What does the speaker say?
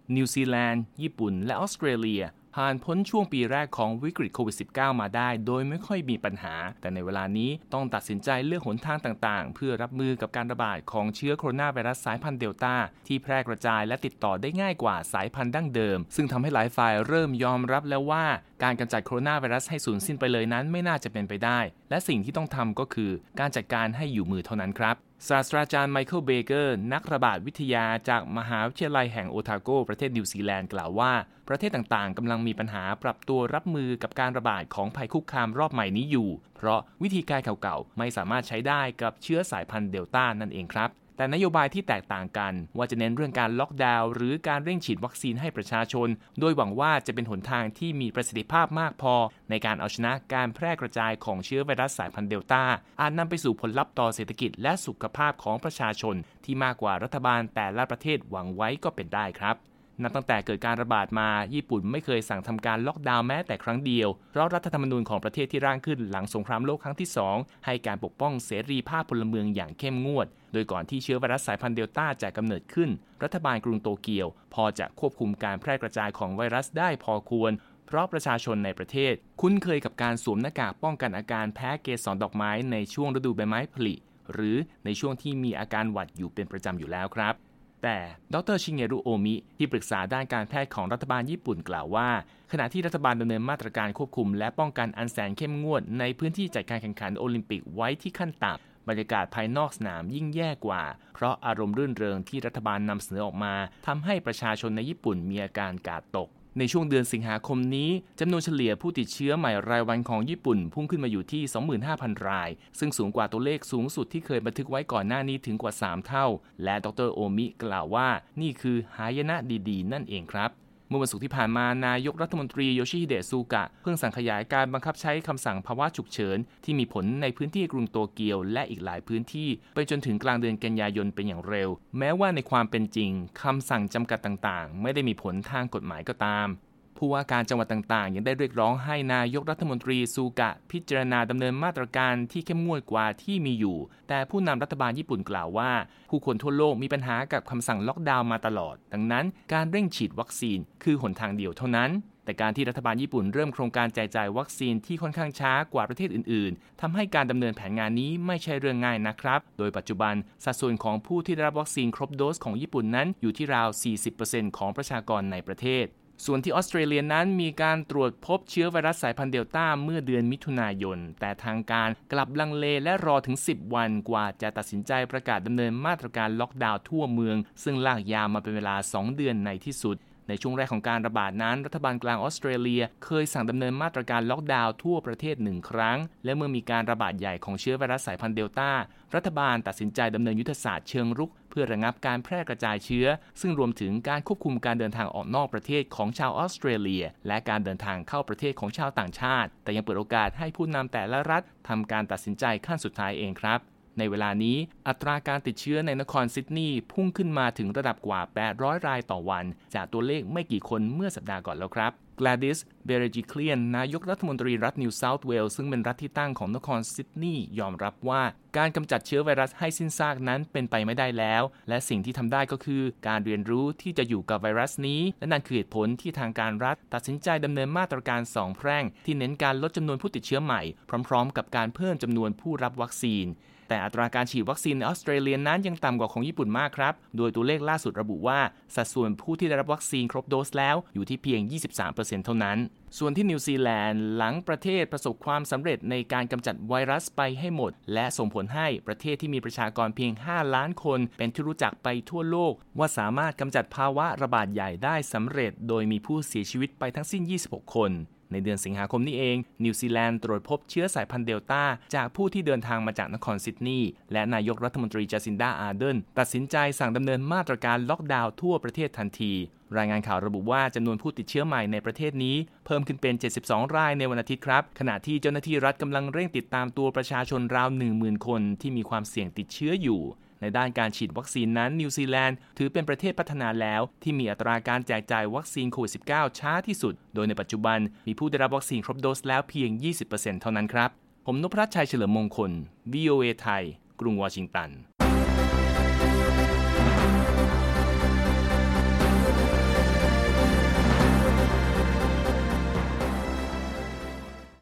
นิวซีแลนด์ญี่ปุ่นและออสเตรเลียผ่านพ้นช่วงปีแรกของวิกฤตโควิด -19 มาได้โดยไม่ค่อยมีปัญหาแต่ในเวลานี้ต้องตัดสินใจเลือกหนทางต่างๆเพื่อรับมือกับการระบาดของเชื้อโคโรนาไวรัสสายพันธุ์เดลต้าที่แพร่กระจายและติดต่อได้ง่ายกว่าสายพันธุ์ดั้งเดิมซึ่งทำให้หลายฝ่ายเริ่มยอมรับแล้วว่าการกำจัดโคโรนาไวรัสให้สูญสิ้นไปเลยนั้นไม่น่าจะเป็นไปได้และสิ่งที่ต้องทำก็คือการจัดการให้อยู่มือเท่านั้นครับศาสตราจารย์ไมเคิลเบเกอร์นักระบาดวิทยาจากมหาวิทยาลัยแห่งโอทาโกประเทศนิวซีแลนด์กล่าวว่าประเทศต่างๆกำลังมีปัญหาปรับตัวรับมือกับการระบาดของภัยคุกคามรอบใหม่นี้อยู่เพราะวิธีการเก่าๆไม่สามารถใช้ได้กับเชื้อสายพันธุ์เดลต้านั่นเองครับแต่นโยบายที่แตกต่างกันว่าจะเน้นเรื่องการล็อกดาวน์หรือการเร่งฉีดวัคซีนให้ประชาชนโดยหวังว่าจะเป็นหนทางที่มีประสิทธิภาพมากพอในการเอาชนะการแพร่กระจายของเชื้อไวรัสสายพันธุ์เดลต้าอาจนำไปสู่ผลลัพธ์ต่อเศรษฐกิจและสุขภาพของประชาชนที่มากกว่ารัฐบาลแต่ละประเทศหวังไว้ก็เป็นได้ครับนับตั้งแต่เกิดการระบาดมาญี่ปุ่นไม่เคยสั่งทำการล็อกดาวน์แม้แต่ครั้งเดียวเพราะรัฐธรรมนูญของประเทศที่ร่างขึ้นหลังสงครามโลกครั้งที่2ให้การปกป้องเสรีภาพพลเมืองอย่างเข้มงวดโดยก่อนที่เชื้อไวรัสสายพันธุ์เดลต้าจะกำเนิดขึ้นรัฐบาลกรุงโตเกียวพอจะควบคุมการแพร่กระจายของไวรัสได้พอควรเพราะประชาชนในประเทศคุ้นเคยกับการสวมหน้ากากป้องกันอาการแพ้เกสรดอกไม้ในช่วงฤดูใบไม้ผลิหรือในช่วงที่มีอาการหวัดอยู่เป็นประจำอยู่แล้วครับแต่ดร.ชิเงรุโอมิที่ปรึกษาด้านการแพทย์ของรัฐบาลญี่ปุ่นกล่าวว่าขณะที่รัฐบาลดำเนินมาตรการควบคุมและป้องกันอันแสนเข้มงวดในพื้นที่จัดการแข่งขันโอลิมปิกไว้ที่ขั้นต่ำบรรยากาศภายนอกสนามยิ่งแย่กว่าเพราะอารมณ์รื่นเริงที่รัฐบาลนำเสนอออกมาทำให้ประชาชนในญี่ปุ่นมีอาการกาดตกในช่วงเดือนสิงหาคมนี้จำนวนเฉลี่ยผู้ติดเชื้อใหม่รายวันของญี่ปุ่นพุ่งขึ้นมาอยู่ที่ 25,000 รายซึ่งสูงกว่าตัวเลขสูงสุดที่เคยบันทึกไว้ก่อนหน้านี้ถึงกว่า3เท่าและดร.โอมิกล่าวว่านี่คือหายนะดีๆนั่นเองครับเมื่อวันศุกร์ที่ผ่านมานายกรัฐมนตรีโยชิฮิเดะซูกะเพิ่งสั่งขยายการบังคับใช้คำสั่งภาวะฉุกเฉินที่มีผลในพื้นที่กรุงโตเกียวและอีกหลายพื้นที่ไปจนถึงกลางเดือนกันยายนเป็นอย่างเร็วแม้ว่าในความเป็นจริงคำสั่งจำกัดต่างๆไม่ได้มีผลทางกฎหมายก็ตามผู้ว่าการจังหวัดต่างๆยังได้เรียกร้องให้นายกรัฐมนตรีซูกะพิจารณาดำเนินมาตรการที่เข้มงวดกว่าที่มีอยู่แต่ผู้นำรัฐบาลญี่ปุ่นกล่าวว่าผู้คนทั่วโลกมีปัญหากับคำสั่งล็อกดาวน์มาตลอดดังนั้นการเร่งฉีดวัคซีนคือหนทางเดียวเท่านั้นแต่การที่รัฐบาลญี่ปุ่นเริ่มโครงการแจกจ่ายวัคซีนที่ค่อนข้างช้ากว่าประเทศอื่นๆทำให้การดำเนินแผนงานนี้ไม่ใช่เรื่องง่ายนะครับโดยปัจจุบันสัดส่วนของผู้ที่ได้รับวัคซีนครบโดสของญี่ปุ่นนั้นอยู่ที่ราว 40% ของประชากรในประเทศส่วนที่ออสเตรเลียนั้นมีการตรวจพบเชื้อไวรัสสายพันธุ์เดลต้าเมื่อเดือนมิถุนายนแต่ทางการกลับลังเลและรอถึง10วันกว่าจะตัดสินใจประกาศดำเนินมาตรการล็อกดาวน์ทั่วเมืองซึ่งลากยาวมาเป็นเวลา2เดือนในที่สุดในช่วงแรกของการระบาดนั้นรัฐบาลกลางออสเตรเลียเคยสั่งดำเนินมาตรการล็อกดาวน์ทั่วประเทศ1ครั้งและเมื่อมีการระบาดใหญ่ของเชื้อไวรัสสายพันธุ์เดลต้ารัฐบาลตัดสินใจดำเนินยุทธศาสตร์เชิงรุกเพื่อระงับการแพร่กระจายเชื้อซึ่งรวมถึงการควบคุมการเดินทางออกนอกประเทศของชาวออสเตรเลียและการเดินทางเข้าประเทศของชาวต่างชาติแต่ยังเปิดโอกาสให้ผู้นำแต่ละรัฐทำการตัดสินใจขั้นสุดท้ายเองครับในเวลานี้อัตราการติดเชื้อในนครซิดนีย์พุ่งขึ้นมาถึงระดับกว่า800รายต่อวันจากตัวเลขไม่กี่คนเมื่อสัปดาห์ก่อนแล้วครับกลาดิส เบเรจิเคลียนนายกรัฐมนตรีรัฐนิวเซาท์เวลส์ซึ่งเป็นรัฐที่ตั้งของนครซิดนีย์ยอมรับว่าการกำจัดเชื้อไวรัสให้สิ้นซากนั้นเป็นไปไม่ได้แล้วและสิ่งที่ทำได้ก็คือการเรียนรู้ที่จะอยู่กับไวรัสนี้และนั่นคือเหตุผลที่ทางการรัฐตัดสินใจดำเนินมาตรการ2แพร่งที่เน้นการลดจำนวนผู้ติดเชื้อใหม่พร้อมๆกับการเพิ่มจำนวนผู้รับวัคซีนแต่อัตราการฉีดวัคซีนในออสเตรเลียนั้นยังต่ำกว่าของญี่ปุ่นมากครับโดยตัวเลขล่าสุดระบุว่าสัดส่วนผู้ที่ได้รับวัคซีนครบโดสแล้วอยู่ที่เพียง 23% เท่านั้นส่วนที่นิวซีแลนด์หลังประเทศประสบความสำเร็จในการกำจัดไวรัสไปให้หมดและส่งผลให้ประเทศที่มีประชากรเพียง5ล้านคนเป็นที่รู้จักไปทั่วโลกว่าสามารถกำจัดภาวะระบาดใหญ่ได้สำเร็จโดยมีผู้เสียชีวิตไปทั้งสิ้น26คนในเดือนสิงหาคมนี้เองนิวซีแลนด์ตรวจพบเชื้อสายพันธุ์เดลต้าจากผู้ที่เดินทางมาจากนครซิดนีย์และนายกรัฐมนตรีจาซินดาอาร์เดนตัดสินใจสั่งดำเนินมาตรการล็อกดาวน์ทั่วประเทศทันทีรายงานข่าวระบุว่าจำนวนผู้ติดเชื้อใหม่ในประเทศนี้เพิ่มขึ้นเป็น72รายในวันอาทิตย์ครับขณะที่เจ้าหน้าที่รัฐกำลังเร่งติดตามตัวประชาชนราว 10,000 คนที่มีความเสี่ยงติดเชื้ออยู่ในด้านการฉีดวัคซีนนั้นนิวซีแลนด์ถือเป็นประเทศพัฒนาแล้วที่มีอัตราการแจกจ่ายวัคซีนโควิด -19 ช้าที่สุดโดยในปัจจุบันมีผู้ได้รับวัคซีนครบโดสแล้วเพียง 20% เท่านั้นครับผมนพรัตน์ชัยเฉลิมมงคล VOA ไทยกรุงวอชิงตัน